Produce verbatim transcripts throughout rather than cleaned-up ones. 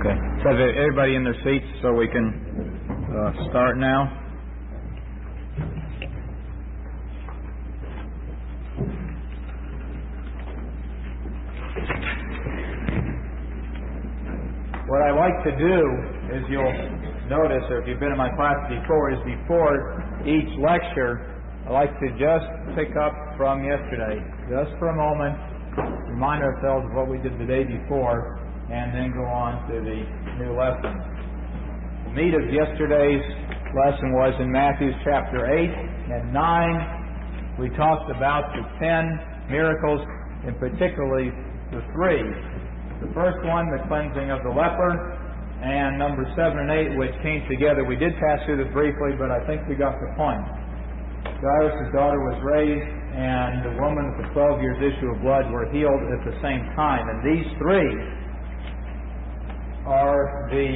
Okay. So have everybody in their seats so we can uh, start now? What I like to do is, you'll notice, or if you've been in my class before, is before each lecture, I like to just pick up from yesterday, just for a moment, remind ourselves of what we did the day before, and then go on to the new lesson. The meat of yesterday's lesson was in Matthew chapter eight and nine. We talked about the ten miracles, and particularly the three. The first one, the cleansing of the leper, and number seven and eight, which came together. We did pass through this briefly, but I think we got the point. Jairus' daughter was raised, and the woman with the twelve years issue of blood were healed at the same time. And these three are the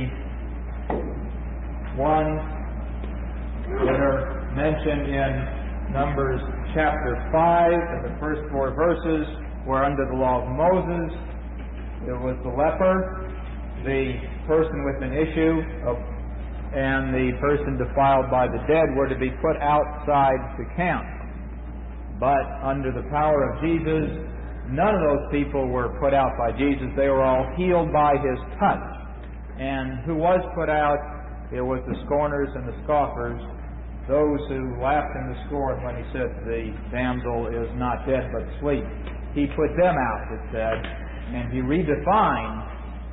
ones that are mentioned in Numbers chapter five, and the first four verses were under the law of Moses. It was the leper, the person with an issue of and the person defiled by the dead were to be put outside the camp. But under the power of Jesus, none of those people were put out by Jesus. They were all healed by His touch. And who was put out? It was the scorners and the scoffers, those who laughed in the scorn when He said, "The damsel is not dead but asleep." He put them out, it said, and He redefined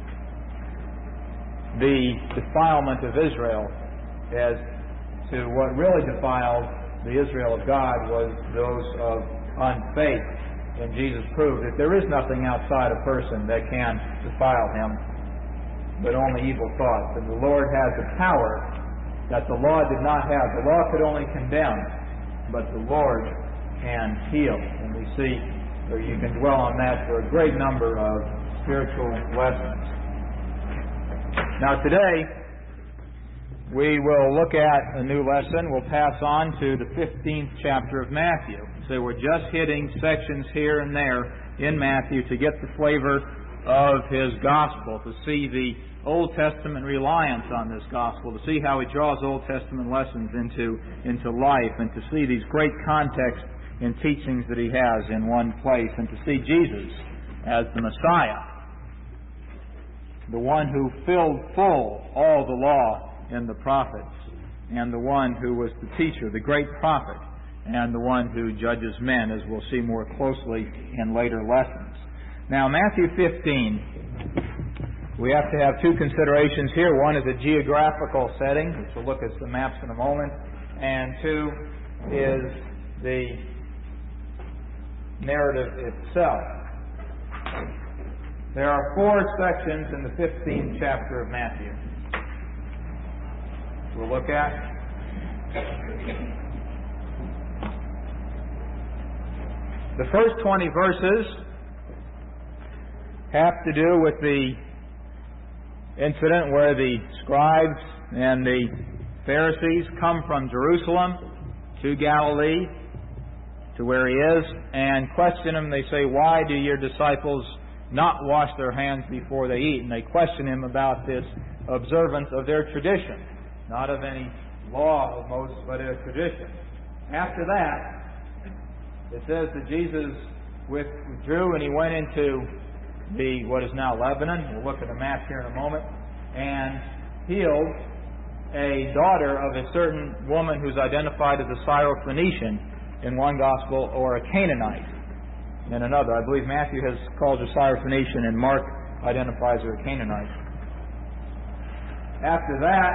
the defilement of Israel as to what really defiled the Israel of God was those of unfaith. And Jesus proved that there is nothing outside a person that can defile him, but only evil thoughts. And the Lord has the power that the law did not have. The law could only condemn, but the Lord can heal. And we see, or you can dwell on that for a great number of spiritual lessons. Now today, we will look at a new lesson. We'll pass on to the fifteenth chapter of Matthew. So we're just hitting sections here and there in Matthew to get the flavor of his gospel, to see the Old Testament reliance on this gospel, to see how he draws Old Testament lessons into, into life, and to see these great contexts and teachings that he has in one place, and to see Jesus as the Messiah, the one who filled full all the law and the prophets, and the one who was the teacher, the great prophet, and the one who judges men, as we'll see more closely in later lessons. Now, Matthew fifteen, we have to have two considerations here. One is a geographical setting, which we'll look at the maps in a moment, and two is the narrative itself. There are four sections in the fifteenth chapter of Matthew we'll look at. The first twenty verses have to do with the incident where the scribes and the Pharisees come from Jerusalem to Galilee, to where He is, and question Him. They say, "Why do your disciples not wash their hands before they eat?" And they question Him about this observance of their tradition, not of any law of Moses, but a tradition. After that, it says that Jesus withdrew and He went into the what is now Lebanon. We'll look at a map here in a moment, and healed a daughter of a certain woman who's identified as a Syrophoenician in one gospel, or a Canaanite in another. I believe Matthew has called her Syrophoenician, and Mark identifies her a Canaanite. After that,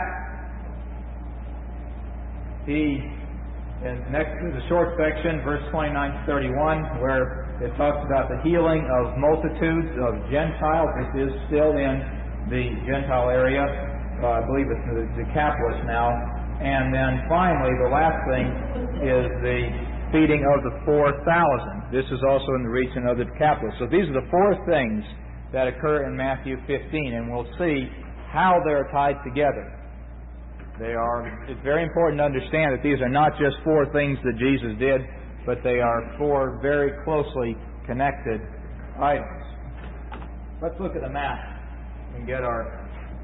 he, and next is a short section, verse twenty-nine to thirty-one, where it talks about the healing of multitudes of Gentiles. This is still in the Gentile area. Uh, I believe it's the Decapolis now. And then finally, the last thing is the feeding of the four thousand. This is also in the region of the Decapolis. So these are the four things that occur in Matthew fifteen, and we'll see how they're tied together. They are. It's very important to understand that these are not just four things that Jesus did, but they are four very closely connected items. Let's look at the map and get our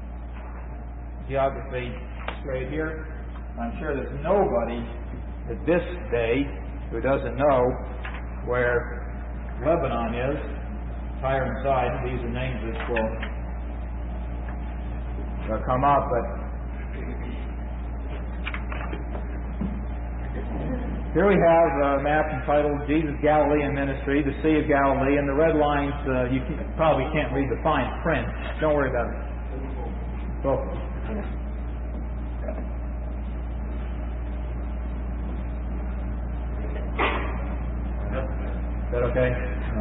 geography straight here. I'm sure there's nobody at this day who doesn't know where Lebanon is. Tyre and Sidon, these are names that will uh, come up, but here we have a map entitled Jesus Galilean Ministry, the Sea of Galilee, and the red lines, uh, you can, probably can't read the fine print. Don't worry about it. Focus. Is that okay? No.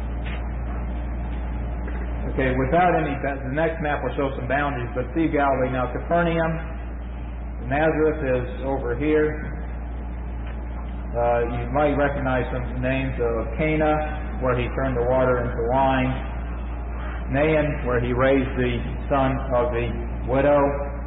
Okay, without any, the next map will show some boundaries, but Sea of Galilee. Now, Capernaum, Nazareth is over here. Uh, you might recognize some names of Cana, where he turned the water into wine. Nain, where he raised the son of the widow.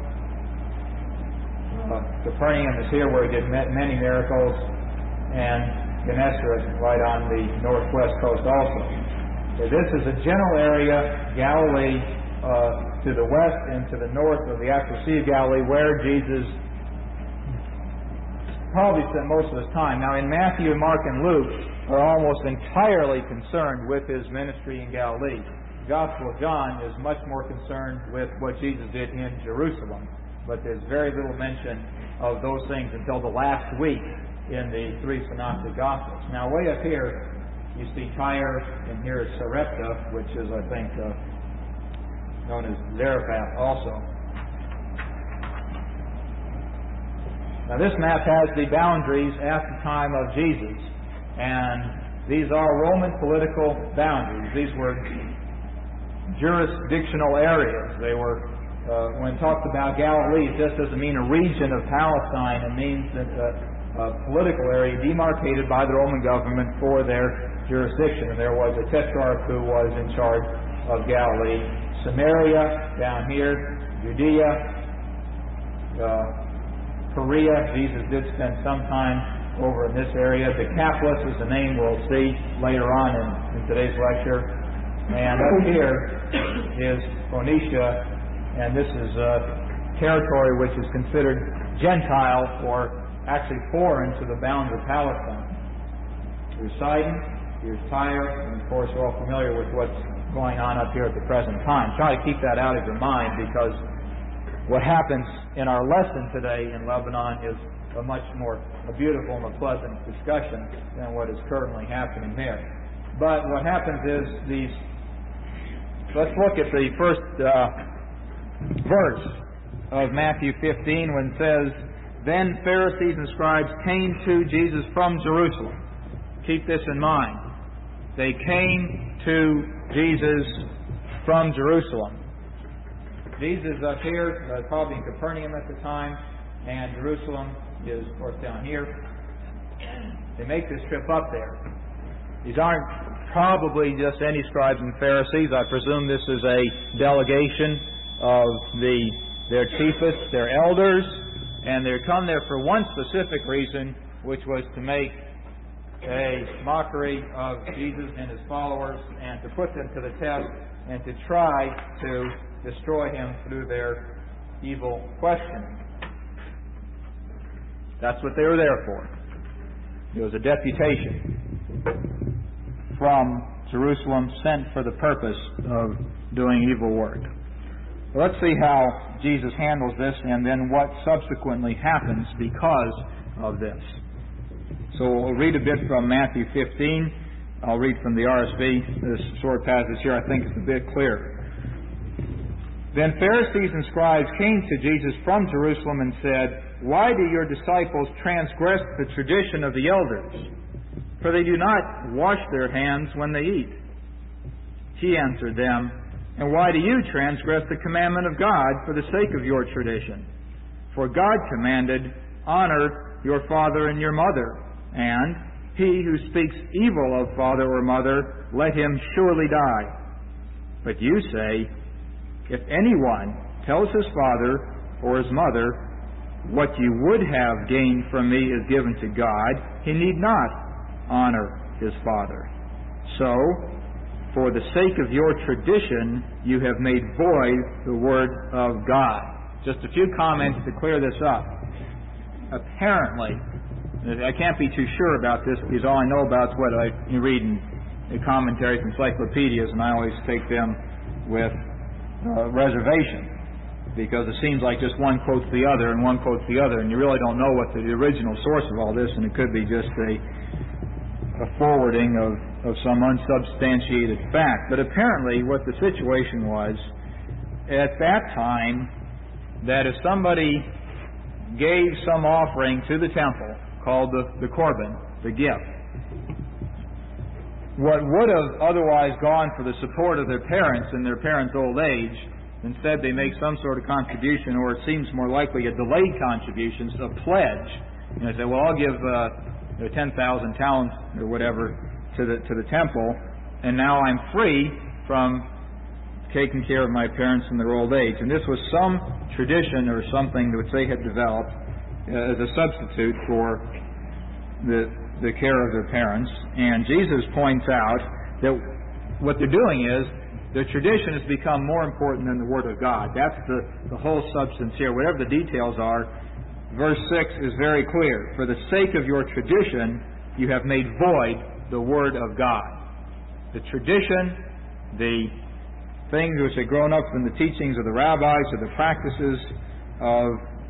Uh, Capernaum is here, where he did many miracles. And Gennesaret, right on the northwest coast also. So this is a general area, Galilee, uh, to the west and to the north of the actual Sea of Galilee, where Jesus probably spent most of his time. Now, in Matthew, Mark, and Luke are almost entirely concerned with his ministry in Galilee. The Gospel of John is much more concerned with what Jesus did in Jerusalem, but there's very little mention of those things until the last week in the three synoptic Gospels. Now, way up here, you see Tyre, and here is Sarepta, which is, I think, uh, known as Zarephath also. Now, this map has the boundaries at the time of Jesus, and these are Roman political boundaries. These were jurisdictional areas. They were, uh, when talked about Galilee, it just doesn't mean a region of Palestine. It means that uh, a political area demarcated by the Roman government for their jurisdiction. And there was a tetrarch who was in charge of Galilee. Samaria, down here, Judea, uh, Perea. Jesus did spend some time over in this area. Decapolis is a name we'll see later on in, in today's lecture. And up here is Phoenicia, and this is a territory which is considered Gentile, or actually foreign to the bounds of Palestine. Here's Sidon, here's Tyre, and of course we're all familiar with what's going on up here at the present time. Try to keep that out of your mind, because what happens in our lesson today in Lebanon is a much more a beautiful and a pleasant discussion than what is currently happening there. But what happens is these. Let's look at the first uh, verse of Matthew fifteen, when it says, "Then Pharisees and scribes came to Jesus from Jerusalem." Keep this in mind. They came to Jesus from Jerusalem. Jesus up here, uh, probably in Capernaum at the time, and Jerusalem is, of course, down here. They make this trip up there. These aren't probably just any scribes and Pharisees. I presume this is a delegation of the their chiefest, their elders, and they come there for one specific reason, which was to make a mockery of Jesus and his followers, and to put them to the test, and to try to destroy him through their evil questioning. That's what they were there for. It was a deputation from Jerusalem sent for the purpose of doing evil work. Well, let's see how Jesus handles this, and then what subsequently happens because of this. So we'll read a bit from Matthew fifteen. I'll read from the R S V. This short passage here, I think, is a bit clearer. "Then Pharisees and scribes came to Jesus from Jerusalem and said, 'Why do your disciples transgress the tradition of the elders? For they do not wash their hands when they eat.' He answered them, 'And why do you transgress the commandment of God for the sake of your tradition? For God commanded, honor your father and your mother, and he who speaks evil of father or mother, let him surely die. But you say, if anyone tells his father or his mother, what you would have gained from me is given to God, he need not honor his father. So, for the sake of your tradition, you have made void the word of God.'" Just a few comments to clear this up. Apparently, I can't be too sure about this because all I know about is what I read in the commentaries, encyclopedias, and I always take them with uh, reservation because it seems like just one quotes the other and one quotes the other, and you really don't know what the original source of all this, and it could be just a, a forwarding of, of some unsubstantiated fact. But apparently what the situation was at that time, that if somebody gave some offering to the temple called the, the Corban, the gift, what would have otherwise gone for the support of their parents in their parents' old age, instead they make some sort of contribution, or it seems more likely a delayed contribution, a pledge. And they say, well, I'll give uh, ten thousand talents or whatever to the to the temple, and now I'm free from taking care of my parents in their old age. And this was some tradition or something which they had developed uh, as a substitute for the the care of their parents. And Jesus points out that what they're doing is their tradition has become more important than the Word of God. That's the, the whole substance here. Whatever the details are, verse six is very clear. For the sake of your tradition, you have made void the Word of God. The tradition, the things which had grown up from the teachings of the rabbis or the practices of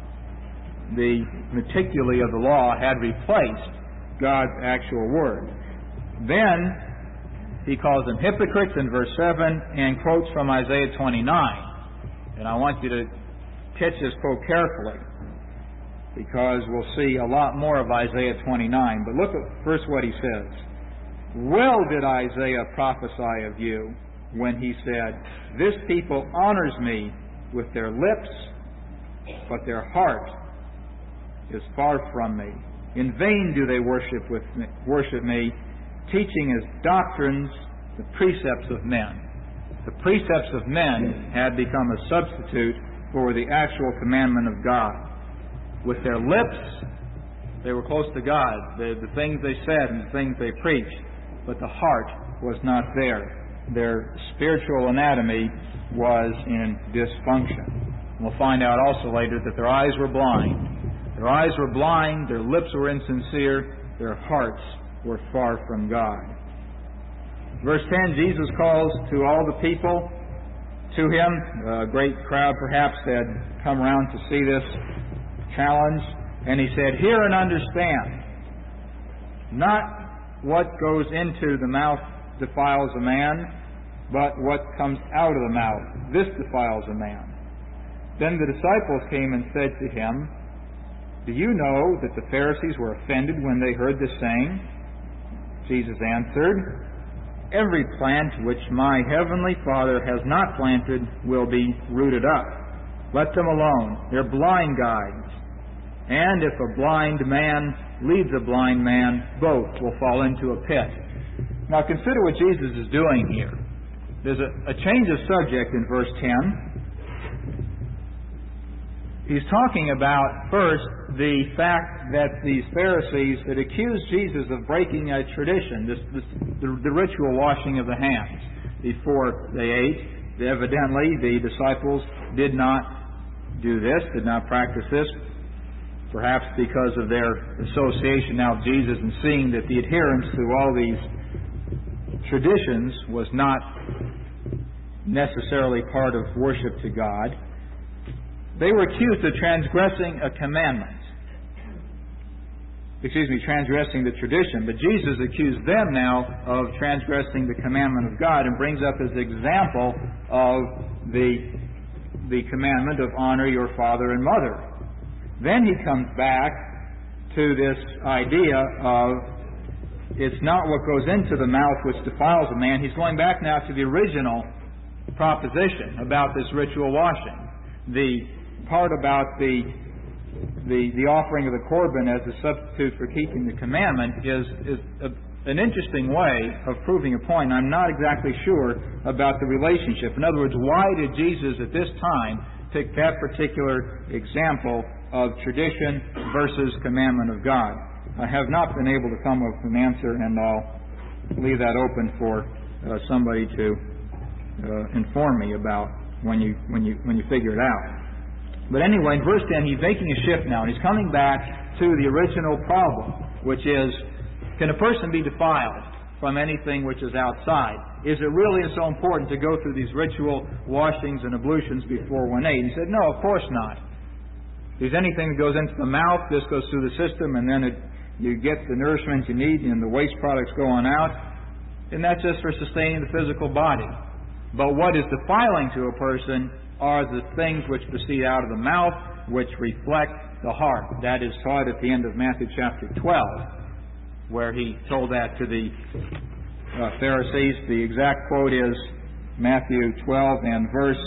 the meticuli of the law had replaced God's actual Word. Then he calls them hypocrites in verse seven and quotes from Isaiah twenty-nine. And I want you to catch this quote carefully because we'll see a lot more of Isaiah twenty-nine. But look at first what he says. Well did Isaiah prophesy of you when he said, this people honors me with their lips, but their heart is far from me. In vain do they worship with me, worship me, teaching as doctrines the precepts of men. The precepts of men had become a substitute for the actual commandment of God. With their lips, they were close to God, the, the things they said and the things they preached, but the heart was not there. Their spiritual anatomy was in dysfunction. We'll find out also later that their eyes were blind. Their eyes were blind, their lips were insincere, their hearts were far from God. Verse ten, Jesus calls to all the people to him. A great crowd perhaps had come around to see this challenge. And he said, hear and understand. Not what goes into the mouth defiles a man, but what comes out of the mouth, this defiles a man. Then the disciples came and said to him, do you know that the Pharisees were offended when they heard this saying? Jesus answered, every plant which my heavenly Father has not planted will be rooted up. Let them alone. They're blind guides. And if a blind man leads a blind man, both will fall into a pit. Now consider what Jesus is doing here. There's a, a change of subject in verse ten. He's talking about, first, the fact that these Pharisees had accused Jesus of breaking a tradition, this, this, the, the ritual washing of the hands before they ate. Evidently, the disciples did not do this, did not practice this, perhaps because of their association now with Jesus and seeing that the adherence to all these traditions was not necessarily part of worship to God. They were accused of transgressing a commandment. Excuse me, transgressing the tradition. But Jesus accused them now of transgressing the commandment of God and brings up as an example of the, the commandment of honor your father and mother. Then he comes back to this idea of it's not what goes into the mouth which defiles a man. He's going back now to the original proposition about this ritual washing. The part about the, the the offering of the Corban as a substitute for keeping the commandment is, is a, an interesting way of proving a point. I'm not exactly sure about the relationship. In other words, why did Jesus at this time pick that particular example of tradition versus commandment of God? I have not been able to come up with an answer, and I'll leave that open for uh, somebody to uh, inform me about when you when you when you figure it out. But anyway, in verse ten, he's making a shift now, and he's coming back to the original problem, which is, can a person be defiled from anything which is outside? Is it really so important to go through these ritual washings and ablutions before one ate? And he said, no, of course not. If there's anything that goes into the mouth, this goes through the system, and then it, you get the nourishment you need, and the waste products go on out. And that's just for sustaining the physical body. But what is defiling to a person are the things which proceed out of the mouth, which reflect the heart. That is taught at the end of Matthew chapter twelve, where he told that to the uh, Pharisees. The exact quote is Matthew twelve and verse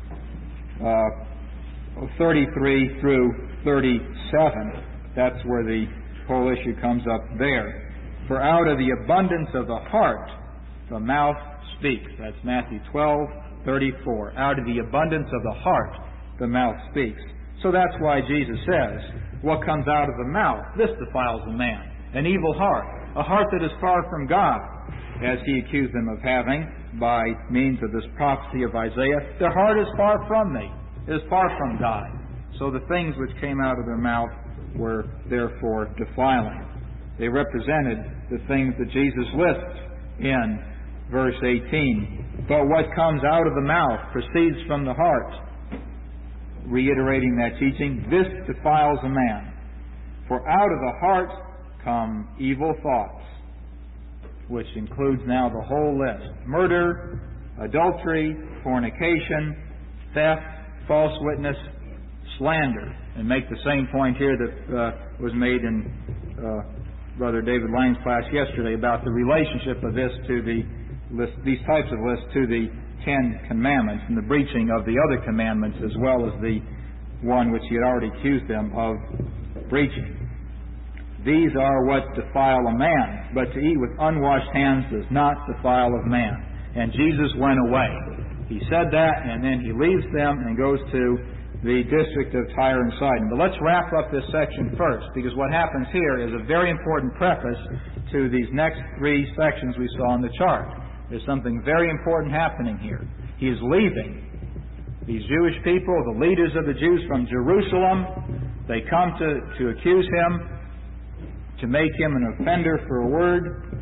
uh, thirty-three through thirty-seven. That's where the whole issue comes up there. For out of the abundance of the heart, the mouth speaks. That's Matthew twelve, thirty-four. Out of the abundance of the heart, the mouth speaks. So that's why Jesus says, what comes out of the mouth, this defiles a man. An evil heart, a heart that is far from God, as he accused them of having by means of this prophecy of Isaiah. Their heart is far from me. It is far from God. So the things which came out of their mouth were therefore defiling. They represented the things that Jesus lists in verse eighteen. But what comes out of the mouth proceeds from the heart. Reiterating that teaching, this defiles a man. For out of the heart come evil thoughts, which includes now the whole list: murder, adultery, fornication, theft, false witness, slander. And make the same point here that uh, was made in uh, Brother David Lang's class yesterday about the relationship of this to the list, these types of lists to the Ten Commandments and the breaching of the other commandments, as well as the one which he had already accused them of breaching. These are what defile a man, but to eat with unwashed hands does not defile a man. And Jesus went away. He said that, and then he leaves them and goes to the district of Tyre and Sidon. But let's wrap up this section first, because what happens here is a very important preface to these next three sections we saw on the chart. There's something very important happening here. He is leaving. These Jewish people, the leaders of the Jews from Jerusalem, they come to, to accuse him, to make him an offender for a word,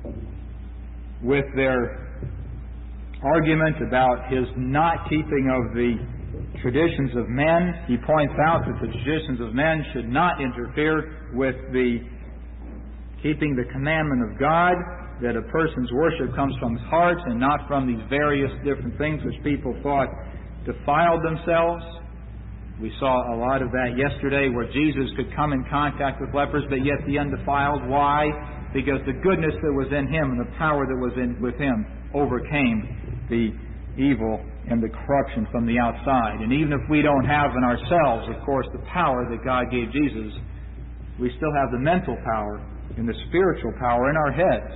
with their argument about his not keeping of the traditions of men. He points out that the traditions of men should not interfere with the keeping the commandment of God, that a person's worship comes from his heart and not from these various different things which people thought defiled themselves. We saw a lot of that yesterday, where Jesus could come in contact with lepers but yet be undefiled. Why? Because the goodness that was in him and the power that was in with him overcame the evil and the corruption from the outside. And even if we don't have in ourselves, of course, the power that God gave Jesus, we still have the mental power and the spiritual power in our heads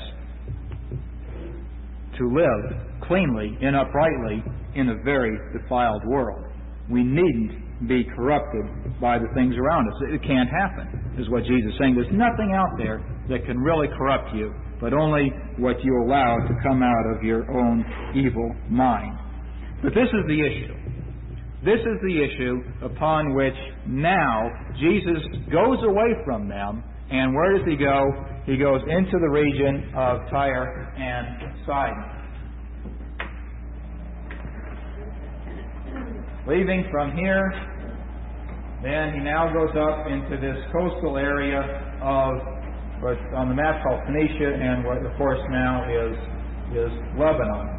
to live cleanly and uprightly in a very defiled world. We needn't be corrupted by the things around us. It can't happen, is what Jesus is saying. There's nothing out there that can really corrupt you, but only what you allow to come out of your own evil mind. But this is the issue. This is the issue upon which now Jesus goes away from them. And where does he go? He goes into the region of Tyre and Sidon. Leaving from here, then he now goes up into this coastal area of what's on the map called Phoenicia, and what, of course, now is, is Lebanon.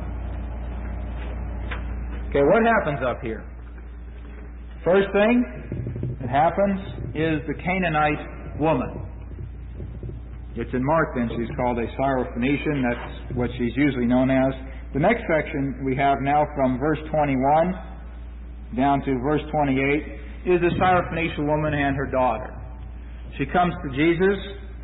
Okay, what happens up here? First thing that happens is the Canaanite woman. It's in Mark, then. She's called a Syrophoenician. That's what she's usually known as. The next section we have now from verse twenty-one down to verse twenty-eight is a Syrophoenician woman and her daughter. She comes to Jesus.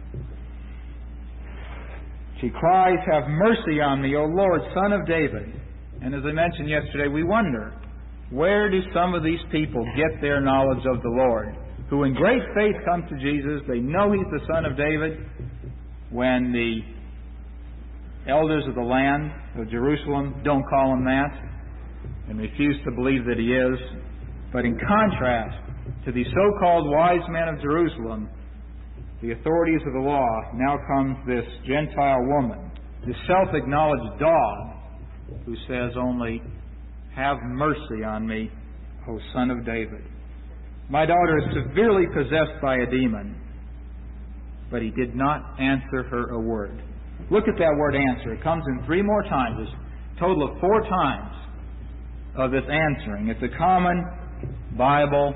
She cries, "Have mercy on me, O Lord, Son of David." And as I mentioned yesterday, we wonder, where do some of these people get their knowledge of the Lord, who in great faith come to Jesus? They know He's the Son of David. When the elders of the land of Jerusalem don't call Him that and refuse to believe that He is, But in contrast to the so-called wise men of Jerusalem, the authorities of the law, now comes this Gentile woman, this self-acknowledged dog, who says only, "Have mercy on me, O Son of David." My daughter is severely possessed by a demon. But he did not answer her a word. Look at that word answer. It comes in three more times. There's a total of four times of this answering. It's a common Bible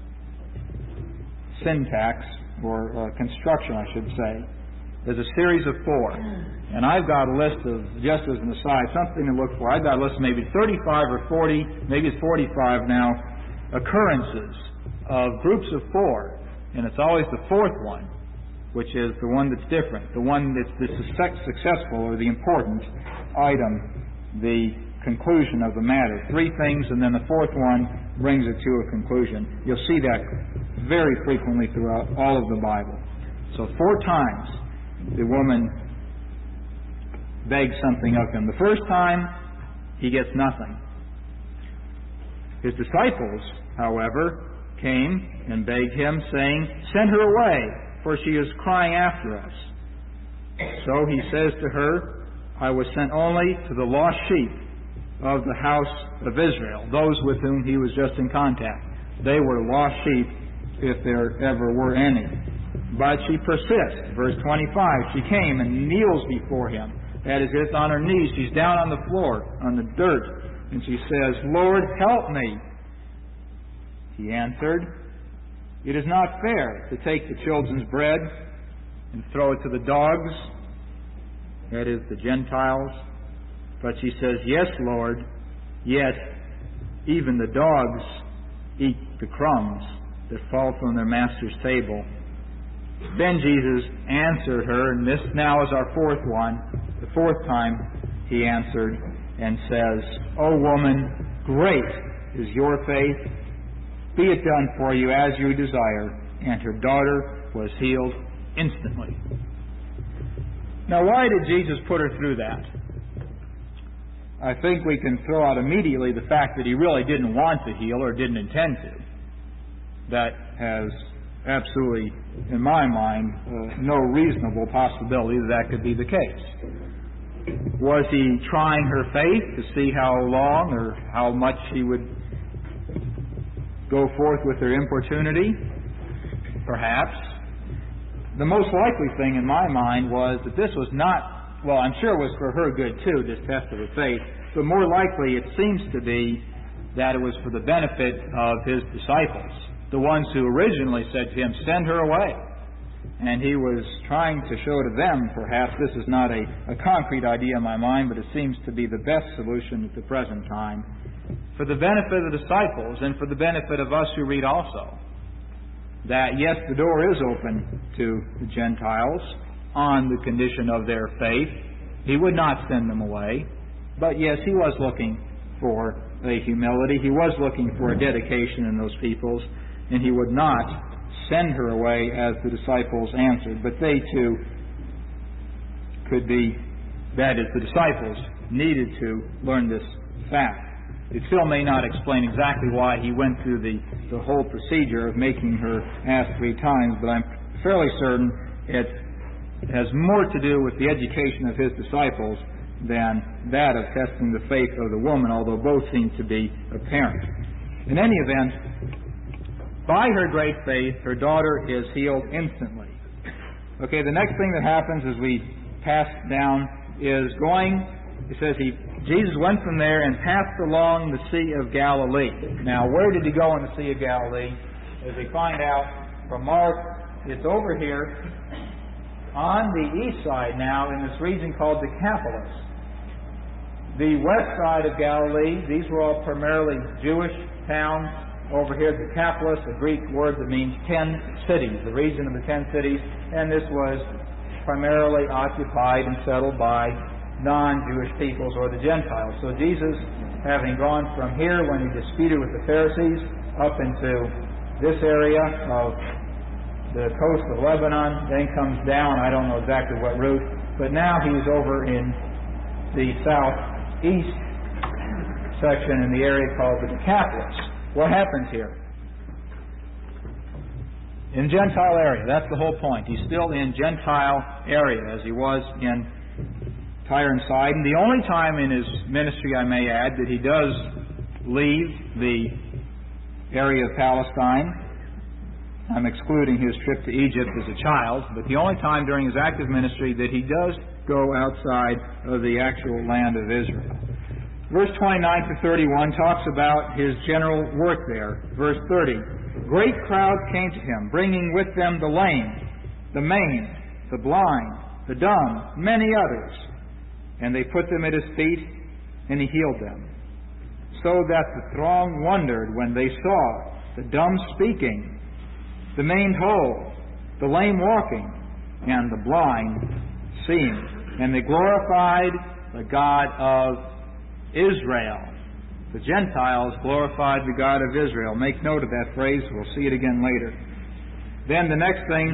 syntax, or uh, construction, I should say. There's a series of four. And I've got a list of, just as an aside, something to look for. I've got a list of maybe thirty-five or forty, maybe it's forty-five now, occurrences of groups of four. And it's always the fourth one, which is the one that's different, the one that's the successful or the important item, the conclusion of the matter. Three things, and then the fourth one brings it to a conclusion. You'll see that very frequently throughout all of the Bible. So four times the woman begs something of him. The first time, he gets nothing. His disciples, however, came and begged him, saying, "Send her away, for she is crying after us." So he says to her, "I was sent only to the lost sheep of the house of Israel," those with whom he was just in contact. They were lost sheep, if there ever were any. But she persists. Verse twenty-five, she came and kneels before him. That is, it's on her knees. She's down on the floor, on the dirt. And she says, "Lord, help me." He answered, "It is not fair to take the children's bread and throw it to the dogs," that is, the Gentiles. But she says, "Yes, Lord, yet even the dogs eat the crumbs that fall from their master's table." Then Jesus answered her, and this now is our fourth one, the fourth time he answered and says, "O woman, great is your faith. Be it done for you as you desire." And her daughter was healed instantly. Now, why did Jesus put her through that? I think we can throw out immediately the fact that he really didn't want to heal or didn't intend to. That has absolutely, in my mind, uh, no reasonable possibility that that could be the case. Was he trying her faith to see how long or how much she would go forth with her importunity? Perhaps. The most likely thing in my mind was that this was not, well, I'm sure it was for her good too, this test of her faith, but more likely it seems to be that it was for the benefit of his disciples, the ones who originally said to him, "Send her away." And he was trying to show to them, perhaps this is not a, a concrete idea in my mind, but it seems to be the best solution at the present time, for the benefit of the disciples and for the benefit of us who read also, that yes, the door is open to the Gentiles on the condition of their faith. He would not send them away. But yes, he was looking for a humility. He was looking for a dedication in those peoples, and he would not send her away as the disciples answered. But they too could be, that is, the disciples needed to learn this fact. It still may not explain exactly why he went through the, the whole procedure of making her ask three times, but I'm fairly certain it has more to do with the education of his disciples than that of testing the faith of the woman, although both seem to be apparent. In any event, by her great faith, her daughter is healed instantly. Okay, the next thing that happens as we pass down is going, it says he Jesus went from there and passed along the Sea of Galilee. Now, where did he go in the Sea of Galilee? As we find out from Mark, it's over here on the east side now in this region called Decapolis. The west side of Galilee, these were all primarily Jewish towns. Over here, Decapolis, a Greek word that means ten cities, the region of the ten cities, and this was primarily occupied and settled by non-Jewish peoples or the Gentiles. So Jesus, having gone from here when he disputed with the Pharisees up into this area of the coast of Lebanon, then comes down, I don't know exactly what route, but now he's over in the southeast section in the area called the Decapolis. what happens here? In Gentile area, that's the whole point. He's still in Gentile area as he was in Tyre and Sidon. The only time in his ministry, I may add, that he does leave the area of Palestine, I'm excluding his trip to Egypt as a child, but the only time during his active ministry that he does go outside of the actual land of Israel. Verse twenty-nine to thirty-one talks about his general work there. Verse thirty, great crowds came to him, bringing with them the lame, the maimed, the blind, the dumb, many others. And they put them at his feet, and he healed them. So that the throng wondered when they saw the dumb speaking, the maimed whole, the lame walking, and the blind seeing. And they glorified the God of Israel. The Gentiles glorified the God of Israel. Make note of that phrase. We'll see it again later. Then the next thing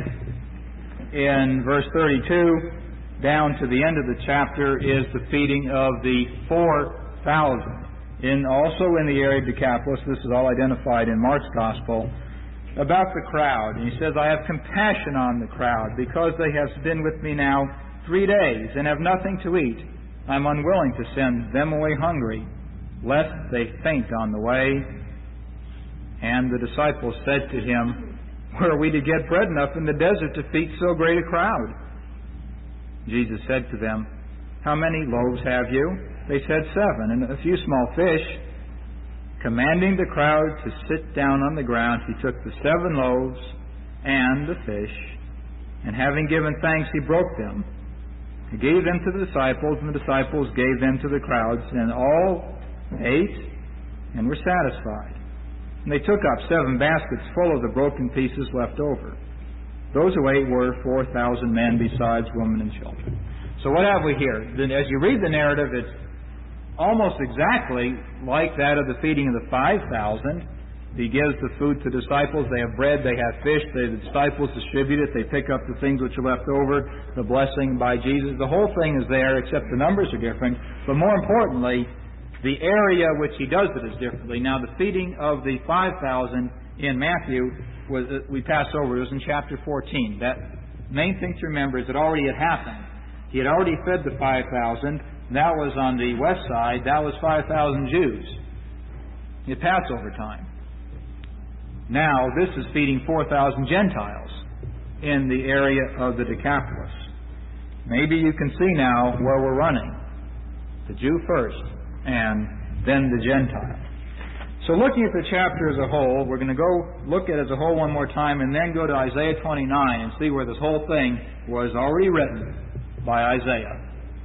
in verse thirty-two down to the end of the chapter is the feeding of the four thousand. In also in the area of Decapolis, this is all identified in Mark's Gospel, about the crowd. And he says, I have compassion on the crowd, because they have been with me now three days and have nothing to eat. I'm unwilling to send them away hungry, lest they faint on the way. And the disciples said to him, where are we to get bread enough in the desert to feed so great a crowd? Jesus said to them, how many loaves have you? They said, seven, and a few small fish. Commanding the crowd to sit down on the ground, he took the seven loaves and the fish, and having given thanks, he broke them. He gave them to the disciples, and the disciples gave them to the crowds, and all ate and were satisfied. And they took up seven baskets full of the broken pieces left over. Those who ate were four thousand men, besides women and children. So what have we here? As you read the narrative, it's almost exactly like that of the feeding of the five thousand. He gives the food to the disciples. They have bread, they have fish. They, the disciples distribute it. They pick up the things which are left over, the blessing by Jesus. The whole thing is there, except the numbers are different. But more importantly, the area which he does it is differently. Now, the feeding of the five thousand in Matthew, was uh, we pass over. It was in chapter fourteen. That main thing to remember is it already had happened. He had already fed the five thousand. That was on the west side. That was five thousand Jews. It Passover time. Now, this is feeding four thousand Gentiles in the area of the Decapolis. Maybe you can see now where we're running. The Jew first, and then the Gentile. So looking at the chapter as a whole, we're going to go look at it as a whole one more time, and then go to Isaiah twenty-nine and see where this whole thing was already written by Isaiah.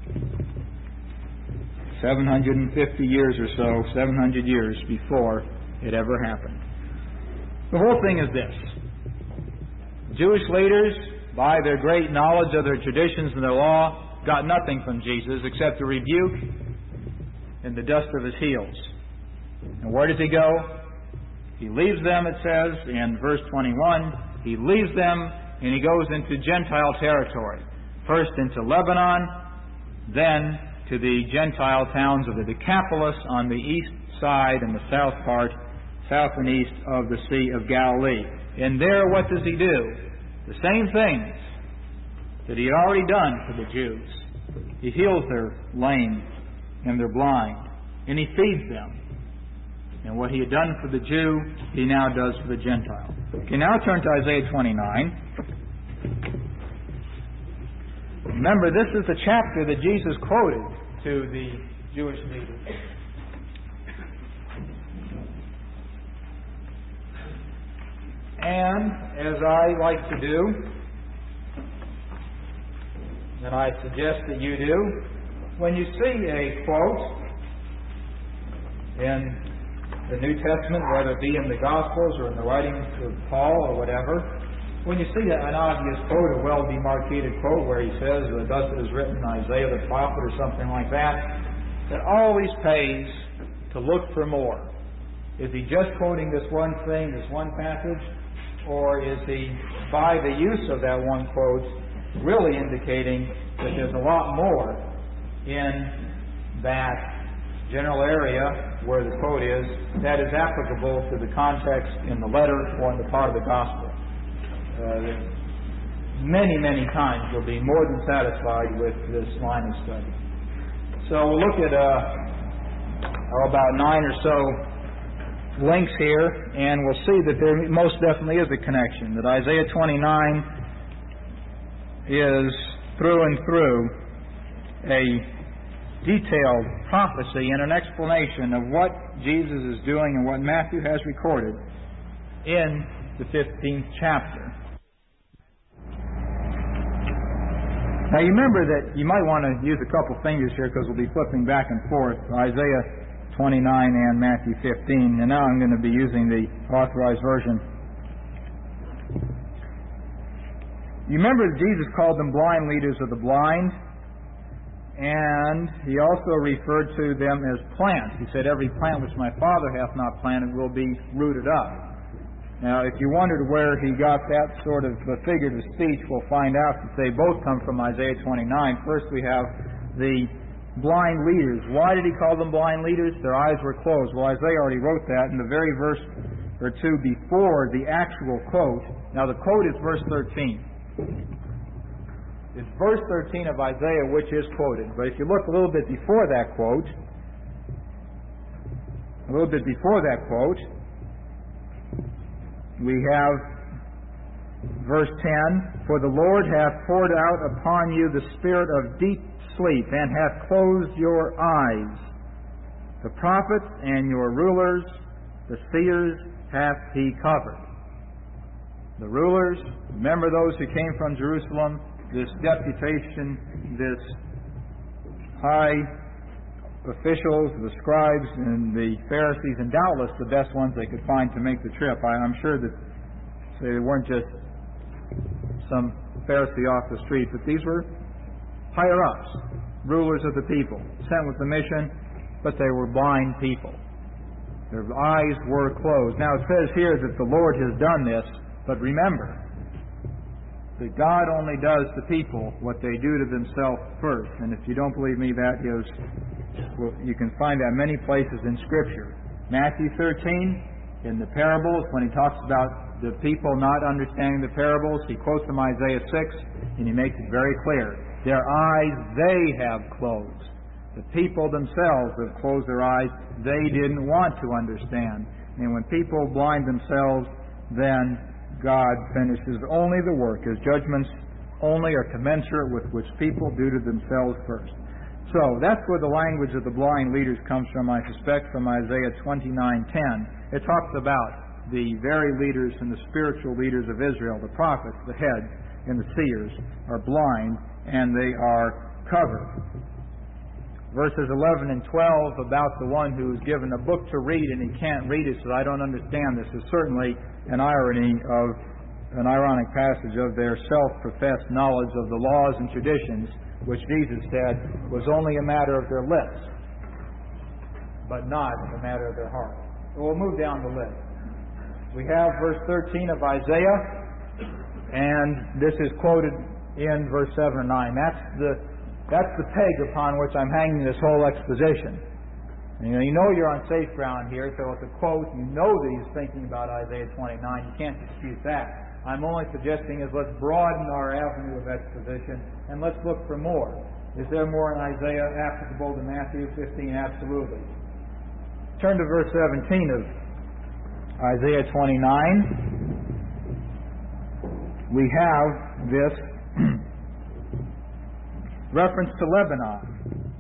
seven hundred fifty years or so, seven hundred years before it ever happened. The whole thing is this. Jewish leaders, by their great knowledge of their traditions and their law, got nothing from Jesus except a rebuke and the dust of his heels. And where does he go? He leaves them, it says in verse twenty-one. He leaves them and he goes into Gentile territory. First into Lebanon, then to the Gentile towns of the Decapolis on the east side and the south part, south and east of the Sea of Galilee. And there, what does he do? The same things that he had already done for the Jews. He heals their lame and their blind, and he feeds them. And what he had done for the Jew, he now does for the Gentile. Okay, now turn to Isaiah twenty-nine. Remember, this is the chapter that Jesus quoted to the Jewish leaders. And, as I like to do, and I suggest that you do, when you see a quote in the New Testament, whether it be in the Gospels or in the writings of Paul or whatever, when you see an obvious quote, a well-demarcated quote where he says, thus it is written, Isaiah the prophet or something like that, it always pays to look for more. Is he just quoting this one thing, this one passage, or is he, by the use of that one quote, really indicating that there's a lot more in that general area where the quote is, that is applicable to the context in the letter or in the part of the gospel. Uh, many, many times you'll be more than satisfied with this line of study. So we'll look at uh, oh, about nine or so links here, and we'll see that there most definitely is a connection, that Isaiah twenty-nine is through and through a detailed prophecy and an explanation of what Jesus is doing and what Matthew has recorded in the fifteenth chapter. Now you remember that you might want to use a couple fingers here because we'll be flipping back and forth, Isaiah twenty-nine and Matthew fifteen, and now I'm going to be using the Authorized Version. You remember that Jesus called them blind leaders of the blind, and He also referred to them as plants. He said, every plant which my Father hath not planted will be rooted up. Now, if you wondered where He got that sort of figurative speech, we'll find out that they both come from Isaiah twenty-nine. First, we have the blind leaders. Why did He call them blind leaders? Their eyes were closed. Well, Isaiah already wrote that in the very verse or two before the actual quote. Now, the quote is verse thirteen. It's verse thirteen of Isaiah which is quoted. But if you look a little bit before that quote, a little bit before that quote, we have verse ten, for the Lord hath poured out upon you the spirit of deep sleep, and hath closed your eyes. The prophets and your rulers, the seers, hath He covered. The rulers, remember those who came from Jerusalem, this deputation, this high officials, the scribes and the Pharisees, and doubtless the best ones they could find to make the trip. I, I'm sure that they weren't just some Pharisee off the street, but these were higher-ups, rulers of the people, sent with the mission, but they were blind people. Their eyes were closed. Now it says here that the Lord has done this, but remember that God only does to people what they do to themselves first. And if you don't believe me, that is, well, you can find that many places in Scripture. Matthew thirteen, in the parables, when He talks about the people not understanding the parables, He quotes from Isaiah six, and He makes it very clear. Their eyes they have closed. The people themselves have closed their eyes. They didn't want to understand. And when people blind themselves, then God finishes only the work. His judgments only are commensurate with which people do to themselves first. So that's where the language of the blind leaders comes from, I suspect, from Isaiah twenty-nine ten. It talks about the very leaders and the spiritual leaders of Israel, the prophets, the heads, and the seers, are blind, and they are covered. Verses eleven and twelve about the one who is given a book to read and he can't read it, so I don't understand this, is certainly an irony of an ironic passage of their self-professed knowledge of the laws and traditions, which Jesus said was only a matter of their lips, but not a matter of their heart. So we'll move down the list. We have verse thirteen of Isaiah, and this is quoted in verse seven and nine. That's the That's the peg upon which I'm hanging this whole exposition. And, you know, you know you're on safe ground here, so it's a quote. You know that he's thinking about Isaiah twenty-nine. You can't dispute that. I'm only suggesting is let's broaden our avenue of exposition and let's look for more. Is there more in Isaiah applicable to Matthew fifteen? Absolutely. Turn to verse seventeen of Isaiah twenty-nine. We have this reference to Lebanon.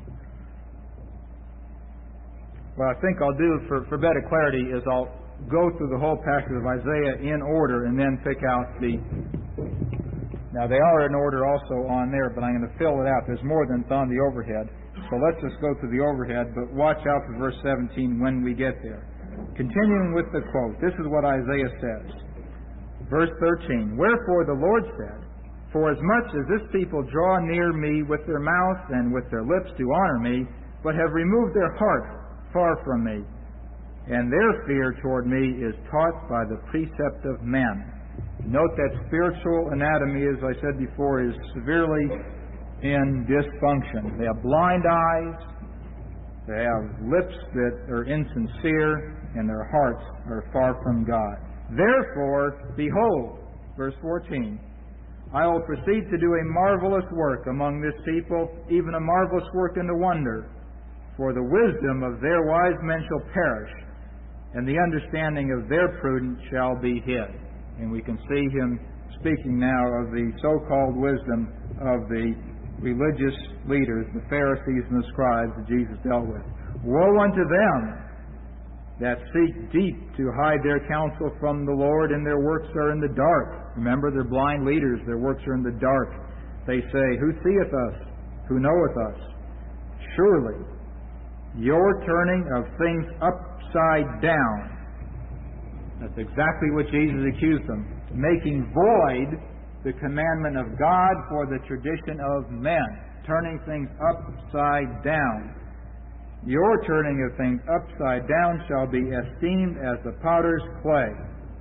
What I think I'll do for, for better clarity is I'll go through the whole passage of Isaiah in order and then pick out the... Now they are in order also on there, but I'm going to fill it out. There's more than on the overhead. So let's just go through the overhead, but watch out for verse seventeen when we get there. Continuing with the quote, this is what Isaiah says. Verse thirteen, wherefore the Lord said, for as much as this people draw near me with their mouth and with their lips to honor me, but have removed their heart far from me, and their fear toward me is taught by the precept of men. Note that spiritual anatomy, as I said before, is severely in dysfunction. They have blind eyes, They have lips that are insincere, and their hearts are far from God. Therefore, behold, verse fourteen, I will proceed to do a marvelous work among this people, even a marvelous work and a wonder. For the wisdom of their wise men shall perish, and the understanding of their prudence shall be hid. And we can see him speaking now of the so-called wisdom of the religious leaders, the Pharisees and the scribes that Jesus dealt with. Woe unto them that seek deep to hide their counsel from the Lord, and their works are in the dark. Remember, they're blind leaders. Their works are in the dark. They say, Who seeth us? Who knoweth us? Surely your turning of things upside down. That's exactly what Jesus accused them. Making void the commandment of God for the tradition of men. Turning things upside down. Your turning of things upside down shall be esteemed as the potter's clay.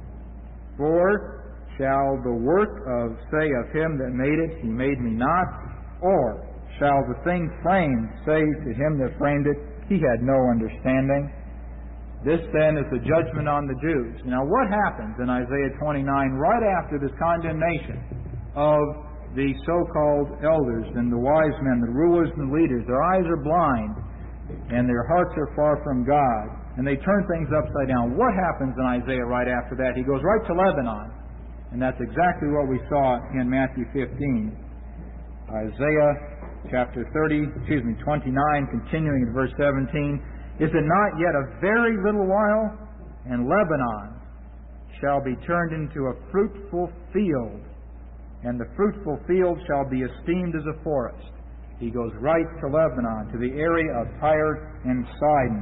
For shall the work of, say, of him that made it, he made me not? Or shall the thing framed say to him that framed it, he had no understanding? This then is the judgment on the Jews. Now what happens in Isaiah twenty-nine right after this condemnation of the so-called elders and the wise men, the rulers and the leaders? Their eyes are blind and their hearts are far from God, and they turn things upside down. What happens in Isaiah right after that? He goes right to Lebanon, and that's exactly what we saw in Matthew fifteen. Isaiah chapter thirty, excuse me, twenty-nine, continuing at verse seventeen. Is it not yet a very little while, and Lebanon shall be turned into a fruitful field, and the fruitful field shall be esteemed as a forest? He goes right to Lebanon, to the area of Tyre and Sidon.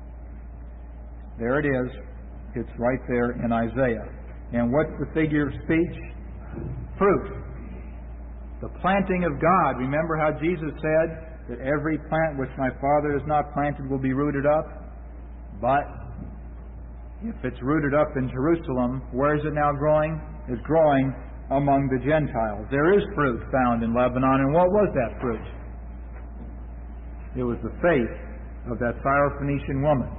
There it is. It's right there in Isaiah. And what's the figure of speech? Fruit. The planting of God. Remember how Jesus said that every plant which my Father has not planted will be rooted up? But if it's rooted up in Jerusalem, where is it now growing? It's growing among the Gentiles. There is fruit found in Lebanon. And what was that fruit? It was the faith of that Syrophoenician woman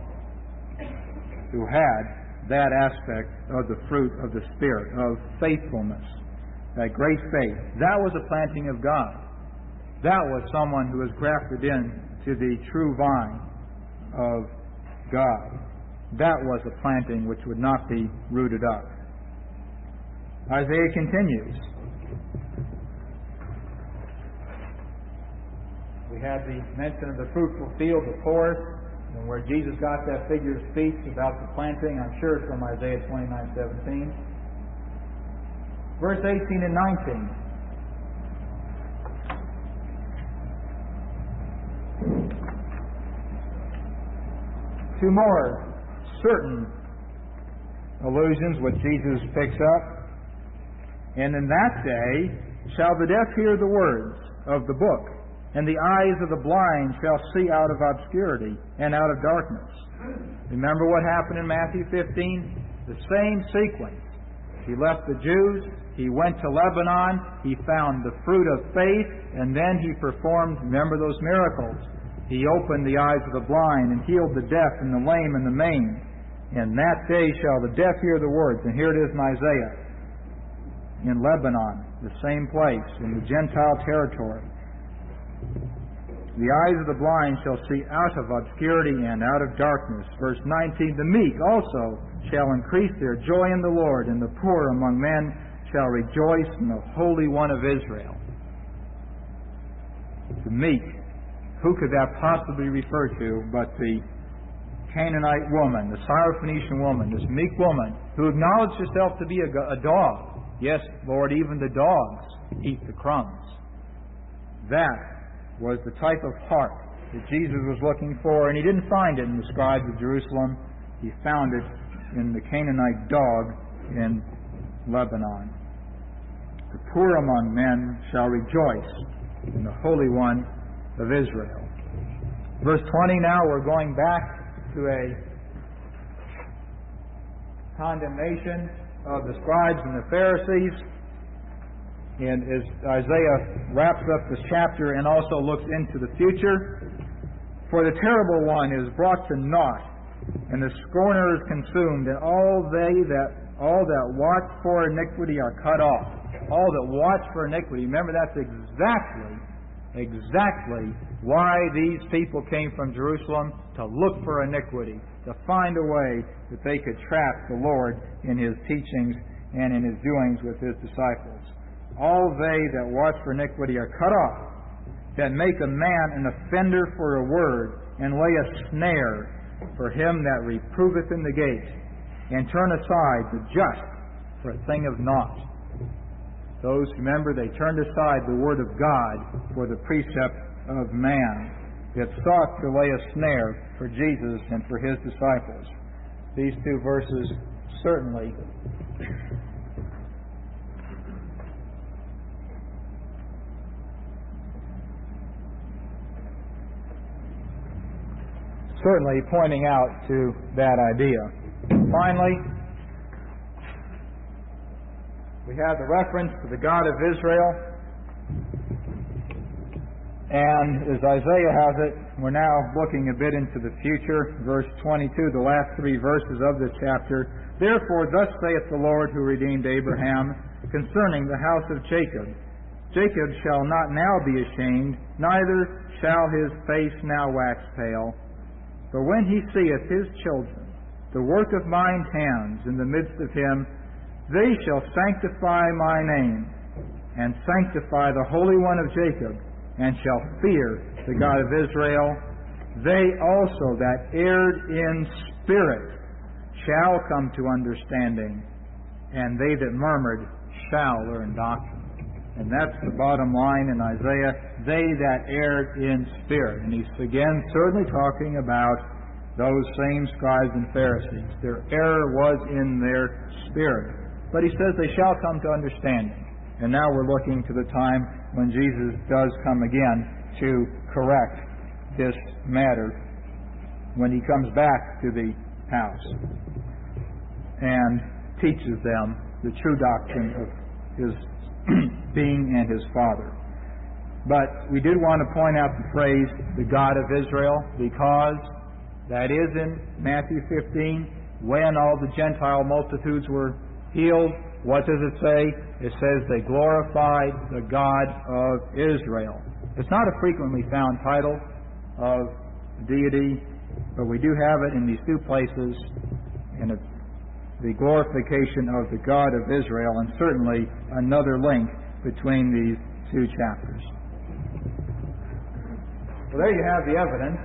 who had that aspect of the fruit of the Spirit, of faithfulness, that great faith. That was a planting of God. That was someone who was grafted in to the true vine of God. That was a planting which would not be rooted up. Isaiah continues. We had the mention of the fruitful field, the forest, and where Jesus got that figure of speech about the planting, I'm sure it's from Isaiah twenty-nine seventeen. Verse eighteen and nineteen. Two more certain allusions which Jesus picks up. And in that day shall the deaf hear the words of the book, and the eyes of the blind shall see out of obscurity and out of darkness. Remember what happened in Matthew fifteen? The same sequence. He left the Jews, he went to Lebanon, he found the fruit of faith, and then he performed, remember those miracles. He opened the eyes of the blind and healed the deaf and the lame and the maimed. In that day shall the deaf hear the words. And here it is in Isaiah. In Lebanon, the same place, in the Gentile territory. The eyes of the blind shall see out of obscurity and out of darkness. Verse nineteen, the meek also shall increase their joy in the Lord, and the poor among men shall rejoice in the Holy One of Israel. The meek. Who could that possibly refer to but the Canaanite woman, the Syrophoenician woman, this meek woman who acknowledged herself to be a, a dog. Yes, Lord, even the dogs eat the crumbs. That was the type of heart that Jesus was looking for, and he didn't find it in the scribes of Jerusalem. He found it in the Canaanite dog in Lebanon. The poor among men shall rejoice in the Holy One of Israel. Verse twenty now, we're going back to a condemnation of the scribes and the Pharisees. And as Isaiah wraps up this chapter and also looks into the future, For the terrible one is brought to naught, and the scorner is consumed, and all they that all that watch for iniquity are cut off. All that watch for iniquity. Remember, that's exactly, exactly why these people came from Jerusalem, to look for iniquity, to find a way that they could trap the Lord in His teachings and in His doings with His disciples. All they that watch for iniquity are cut off, that make a man an offender for a word, and lay a snare for him that reproveth in the gate, and turn aside the just for a thing of naught. Those, remember, they turned aside the word of God for the precept of man, that sought to lay a snare for Jesus and for His disciples. These two verses certainly certainly pointing out to that idea. Finally, we have the reference to the God of Israel, and as Isaiah has it, we're now looking a bit into the future. Verse twenty-two, the last three verses of this chapter. Therefore, thus saith the Lord who redeemed Abraham concerning the house of Jacob. Jacob shall not now be ashamed, neither shall his face now wax pale. For when he seeth his children, the work of mine hands in the midst of him, they shall sanctify my name, and sanctify the Holy One of Jacob, and shall fear the God of Israel. They also that erred in spirit shall come to understanding, and they that murmured shall learn doctrine. And that's the bottom line in Isaiah, they that erred in spirit. And he's again certainly talking about those same scribes and Pharisees. Their error was in their spirit. But he says they shall come to understanding. And now we're looking to the time when Jesus does come again to correct this matter, when He comes back to the house and teaches them the true doctrine of His being and His Father. But we did want to point out the phrase, the God of Israel, because that is in Matthew fifteen, when all the Gentile multitudes were healed. What does it say? It says they glorified the God of Israel. It's not a frequently found title of deity, but we do have it in these two places, in a the glorification of the God of Israel, and certainly another link between these two chapters. Well, there you have the evidence.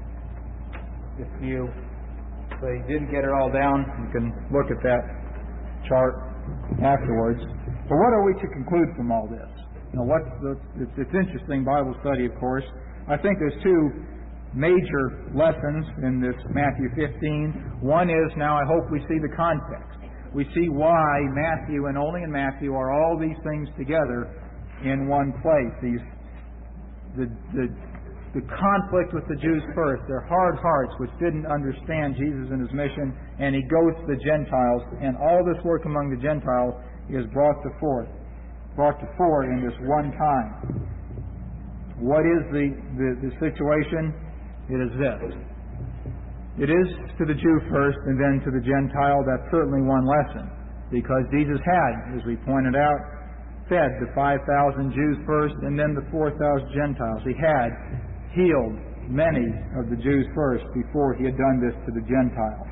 If you if they didn't get it all down, you can look at that chart afterwards. But what are we to conclude from all this? Now, what's the, it's, it's interesting Bible study, of course. I think there's two major lessons in this Matthew fifteen. One is, now I hope we see the context. We see why Matthew, and only in Matthew, are all these things together in one place. These the the the conflict with the Jews first, their hard hearts which didn't understand Jesus and His mission, and He goes to the Gentiles, and all this work among the Gentiles is brought to forth, brought to fore in this one time. What is the, the, the situation? It is this. It is to the Jew first and then to the Gentile. That's certainly one lesson, because Jesus had, as we pointed out, fed the five thousand Jews first and then the four thousand Gentiles. He had healed many of the Jews first before He had done this to the Gentiles.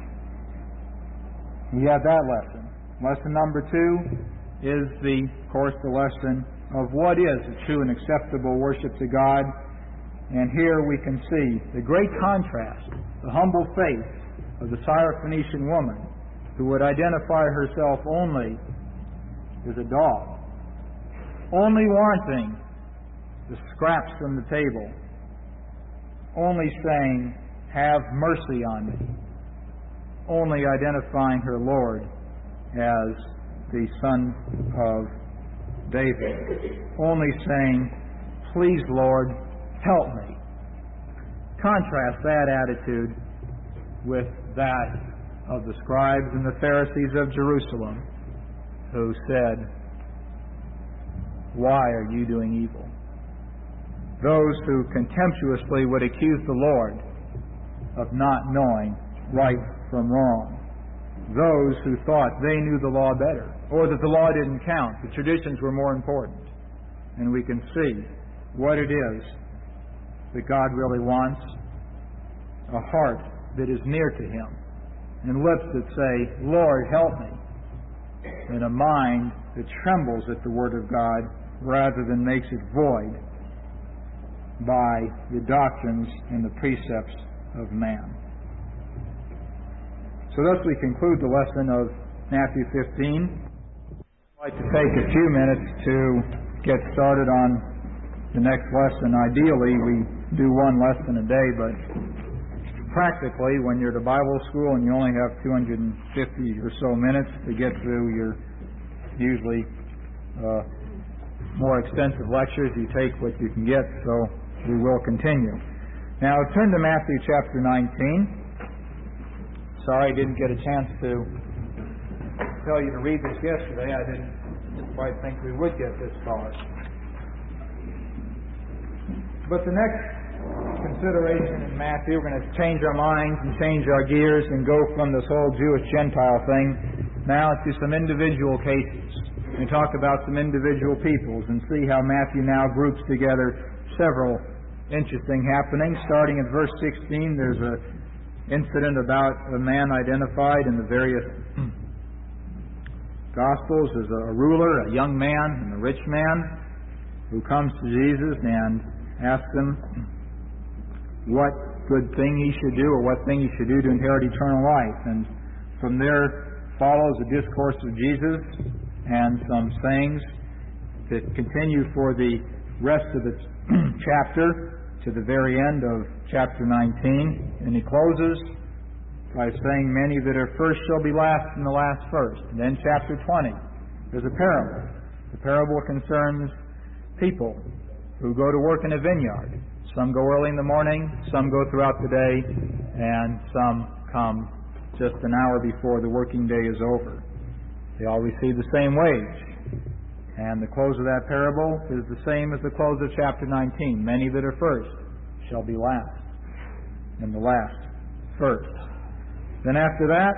We have that lesson. Lesson number two is, the, of course, the lesson of what is a true and acceptable worship to God. And here we can see the great contrast, the humble faith of the Syrophoenician woman, who would identify herself only as a dog, only wanting the scraps from the table, only saying, "Have mercy on me," only identifying her Lord as the Son of David, only saying, "Please, Lord, help me." Contrast that attitude with that of the scribes and the Pharisees of Jerusalem, who said, "Why are you doing evil?" Those who contemptuously would accuse the Lord of not knowing right from wrong. Those who thought they knew the law better, or that the law didn't count, the traditions were more important. And we can see what it is that God really wants: a heart that is near to Him, and lips that say, "Lord, help me," and a mind that trembles at the Word of God rather than makes it void by the doctrines and the precepts of man. So thus we conclude the lesson of Matthew fifteen. I'd like to take a few minutes to get started on the next lesson. Ideally, we do one lesson a day, but practically, when you're at a Bible school and you only have two hundred fifty or so minutes to get through your usually uh, more extensive lectures, you take what you can get, so we will continue. Now, turn to Matthew chapter nineteen. Sorry I didn't get a chance to tell you to read this yesterday. I didn't quite think we would get this far. But the next consideration in Matthew, we're going to change our minds and change our gears and go from this whole Jewish-Gentile thing now to some individual cases. We talk about some individual peoples and see how Matthew now groups together several interesting happenings. Starting at verse sixteen, there's an incident about a man identified in the various Gospels as a ruler, a young man and a rich man, who comes to Jesus and asks him what good thing he should do or what thing he should do to inherit eternal life. And from there follows a discourse of Jesus and some sayings that continue for the rest of the chapter to the very end of chapter nineteen. And he closes by saying, "Many that are first shall be last, and the last first." And then chapter twenty, there's a parable. The parable concerns people who go to work in a vineyard. Some go early in the morning, some go throughout the day, and some come just an hour before the working day is over. They all receive the same wage. And the close of that parable is the same as the close of chapter nineteen. Many that are first shall be last, and the last first. Then after that,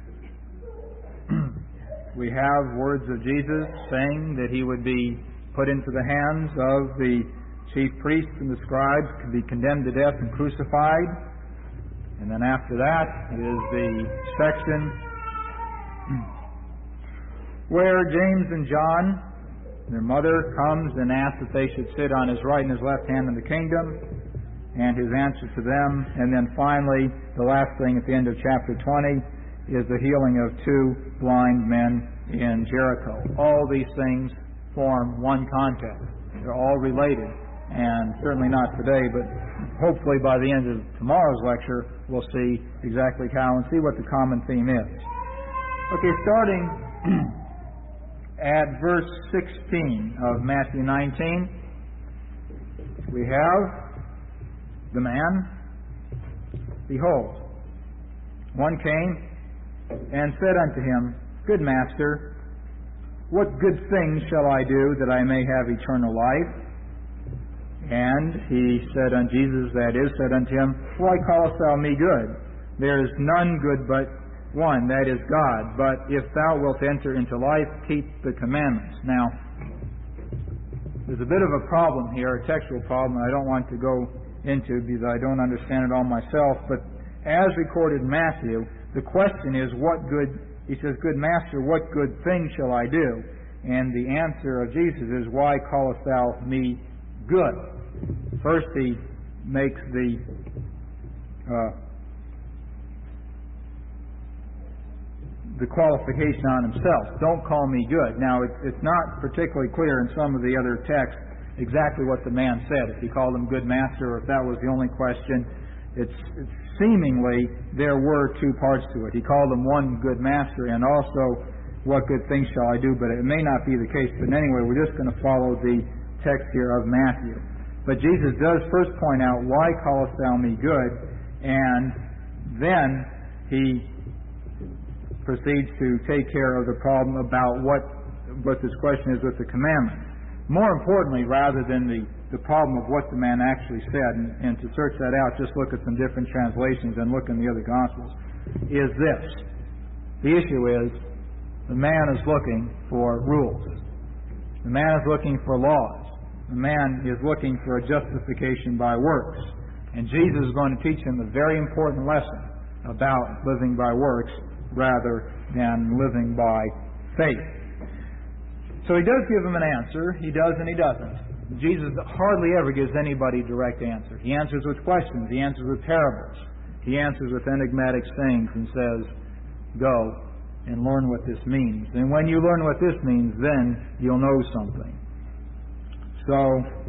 we have words of Jesus saying that He would be put into the hands of the chief priests and the scribes, could be condemned to death and crucified. And then after that is the section where James and John, their mother, comes and asks that they should sit on his right and his left hand in the kingdom, and his answer to them. And then finally, the last thing at the end of chapter twenty is the healing of two blind men in Jericho. All these things form one context. They're all related, and certainly not today, but hopefully by the end of tomorrow's lecture, we'll see exactly how and see what the common theme is. Okay, starting at verse sixteen of Matthew nineteen, we have the man. Behold, one came and said unto him, Good master, what good thing shall I do that I may have eternal life? And he said unto Jesus, that is, said unto him, Why callest thou me good? There is none good but one, that is God. But if thou wilt enter into life, keep the commandments. Now, there's a bit of a problem here, a textual problem I don't want to go into because I don't understand it all myself. But as recorded in Matthew, the question is, what good, he says, Good master, what good thing shall I do? And the answer of Jesus is, Why callest thou me good? First, he makes the uh, the qualification on himself. Don't call me good. Now, it's, it's not particularly clear in some of the other texts exactly what the man said. If he called him good master, or if that was the only question. It's, it's seemingly there were two parts to it. He called him one, good master, and also, what good things shall I do? But it may not be the case. But anyway, we're just going to follow the text here of Matthew. But Jesus does first point out, Why callest thou me good? And then he proceeds to take care of the problem about what what this question is with the commandments. more importantly, rather than the, the problem of what the man actually said, and, and to search that out, just look at some different translations and look in the other Gospels, is this. The issue is, the man is looking for rules. The man is looking for laws. The man is looking for a justification by works. And Jesus is going to teach him a very important lesson about living by works rather than living by faith. So he does give him an answer. He does and he doesn't. Jesus hardly ever gives anybody direct answer. He answers with questions. He answers with parables. He answers with enigmatic sayings and says, go and learn what this means. And when you learn what this means, then you'll know something. So,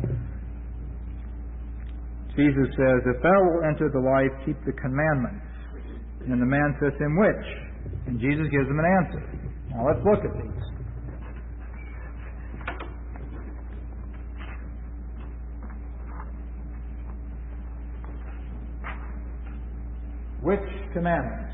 Jesus says, if thou wilt enter the life, keep the commandments. And the man says to him, which? And Jesus gives him an answer. Now let's look at these. Which commandments?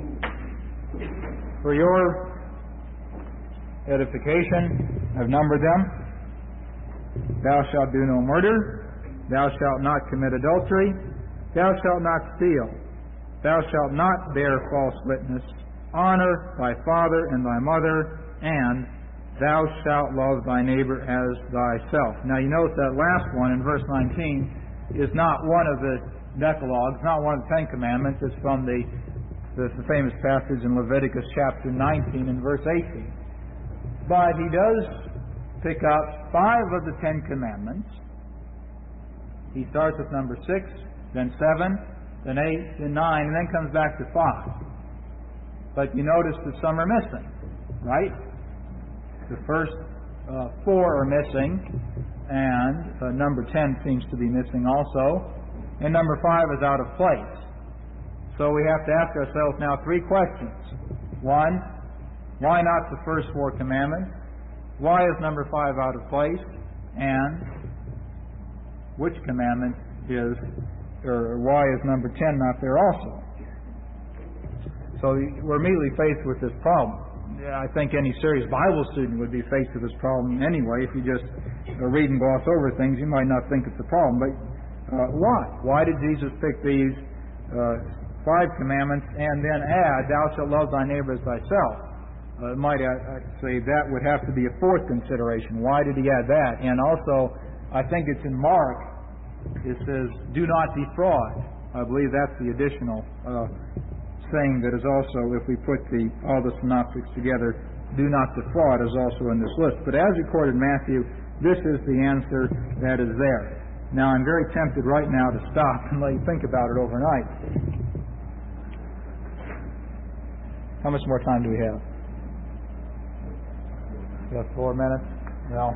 For your edification, I've numbered them. Thou shalt do no murder. Thou shalt not commit adultery. Thou shalt not steal. Thou shalt not bear false witness. Honor thy father and thy mother. And thou shalt love thy neighbor as thyself. Now you notice that last one in verse nineteen is not one of the Decalogues, not one of the Ten Commandments. It's from the, the, the famous passage in Leviticus chapter nineteen and verse eighteen. But he does pick up five of the Ten Commandments. He starts with number six, then seven, then eight, then nine, and then comes back to five. But you notice that some are missing, right? The first uh, four are missing, and uh, number ten seems to be missing also. And number five is out of place. So we have to ask ourselves now three questions. One, why not the first four commandments? Why is number five out of place? And which commandment is, or why is number ten not there also? So we're immediately faced with this problem. I think any serious Bible student would be faced with this problem anyway. If you just read and gloss over things, you might not think it's a problem. But Uh, why? Why did Jesus pick these uh, five commandments and then add, thou shalt love thy neighbor as thyself? Uh, might I, I say that would have to be a fourth consideration. Why did he add that? And also, I think it's in Mark, it says, do not defraud. I believe that's the additional uh, saying that is also, if we put the all the synoptics together, do not defraud is also in this list. But as recorded in Matthew, this is the answer that is there. Now, I'm very tempted right now to stop and let you think about it overnight. How much more time do we have? We have four minutes? Well.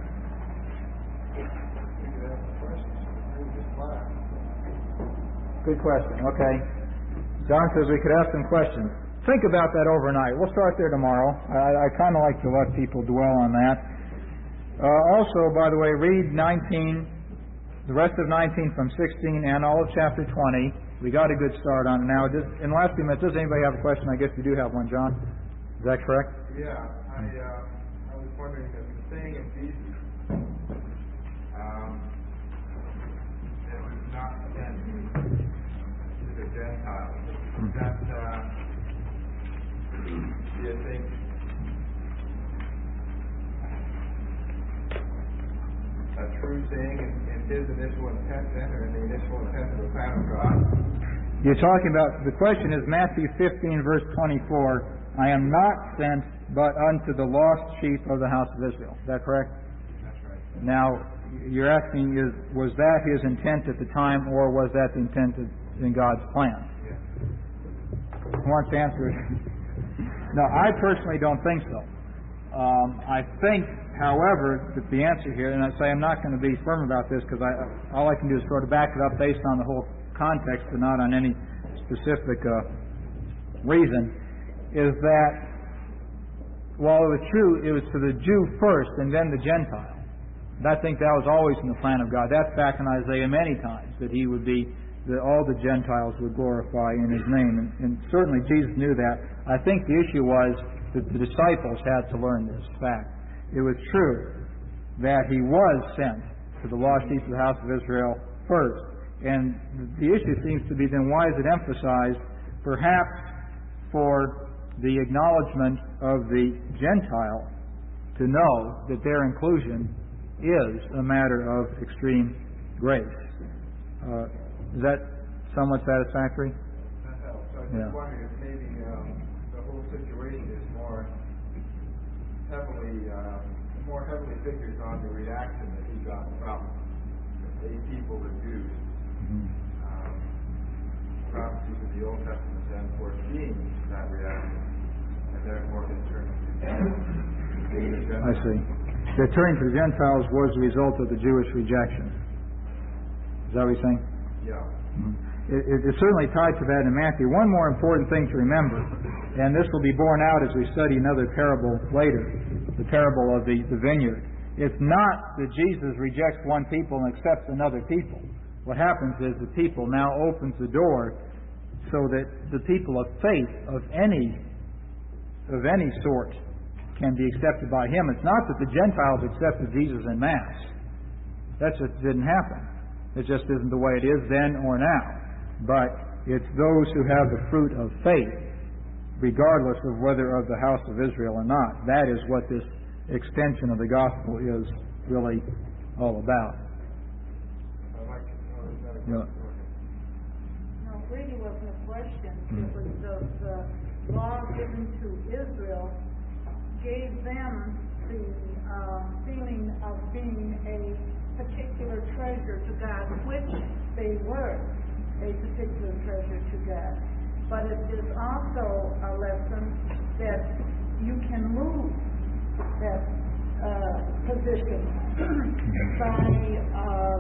Good question. Okay. John says we could ask some questions. Think about that overnight. We'll start there tomorrow. I, I kind of like to let people dwell on that. Uh, also, by the way, read nineteen. The rest of nineteen from sixteen and all of chapter twenty. We got a good start on it now. Does, in the last few minutes, does anybody have a question? I guess you do have one, John. Is that correct? Yeah. I, uh, I was wondering that the saying of Jesus, um, it was not sent to the Gentiles. Is that, uh, do you think a true saying in, in his initial intent then, or in the initial intent of the plan of God? You're talking about, the question is Matthew fifteen, verse twenty-four, I am not sent but unto the lost sheep of the house of Israel. Is that correct? That's right. Now, you're asking, is, was that his intent at the time, or was that the intent in God's plan? Yes. Who wants to answer it? No, I personally don't think so. Um, I think, however, that the answer here, and I say I'm not going to be firm about this because I, all I can do is sort of back it up based on the whole context but not on any specific uh, reason, is that while it was true, it was to the Jew first and then the Gentile. And I think that was always in the plan of God. That's back in Isaiah many times, that he would be, that all the Gentiles would glorify in his name. And, and certainly Jesus knew that. I think the issue was that the disciples had to learn this fact. It was true that he was sent to the lost sheep of the house of Israel first. And the issue seems to be then, why is it emphasized? Perhaps for the acknowledgement of the Gentile to know that their inclusion is a matter of extreme grace. Uh, is that somewhat satisfactory? That helps. So I was Yeah. just wondering if maybe um, the whole situation is more heavily, uh, more heavily figures on the reaction that he got from the people, the Jews. Mm-hmm. Um, prophecies of the Old Testament then foreseeing that reaction, and therefore his turn to the I see. The turning to the Gentiles was a result of the Jewish rejection. Is that what you're saying? Yeah. Mm-hmm. It, it, it's certainly tied to that in Matthew. One more important thing to remember, and this will be borne out as we study another parable later, the parable of the, the vineyard. It's not that Jesus rejects one people and accepts another people. What happens is the people now opens the door so that the people of faith of any of any sort can be accepted by Him. It's not that the Gentiles accepted Jesus en masse. That just didn't happen. It just isn't the way it is then or now. But it's those who have the fruit of faith, regardless of whether of the house of Israel or not. That is what this extension of the gospel is really all about. I like it. Oh, is that a Yeah. No, it really wasn't a question. It was the, the law given to Israel gave them the uh, feeling of being a particular treasure to God, which they were a particular treasure to God. But it is also a lesson that you can move that uh, position by um,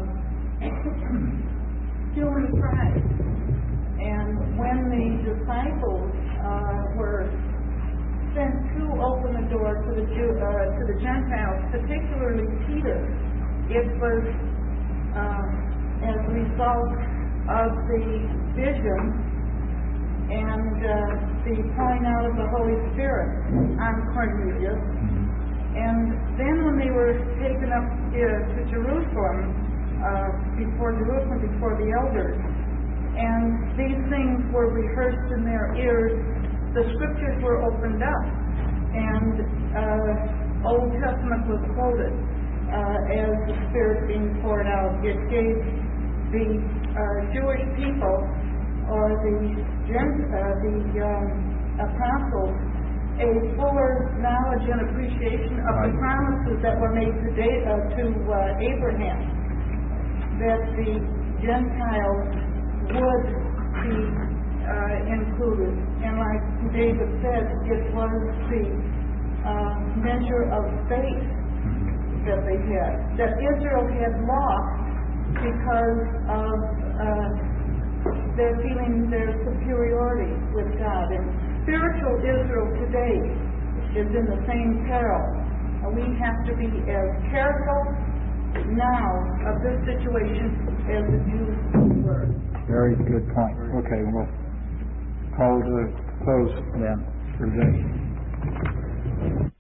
human pride. And when the disciples uh, were sent to open the door to the Jew, uh, to the Gentiles, particularly Peter, it was um, as a result of the vision and uh, the pouring out of the Holy Spirit on Cornelius. And then when they were taken up uh, to Jerusalem, uh, before Jerusalem, before the elders, and these things were rehearsed in their ears, the Scriptures were opened up, and uh, Old Testament was quoted uh, as the Spirit being poured out. It gave the uh, Jewish people, or the, Gent, uh, the um, apostles, a fuller knowledge and appreciation of the promises that were made to, da- uh, to uh, Abraham, that the Gentiles would be uh, included. And like David said, it was the uh, measure of faith that they had, that Israel had lost because of uh, their feeling their superiority with God. And spiritual Israel today is in the same peril. And we have to be as careful now of this situation as the Jews were. Very good point. Okay, we'll call to close then for today.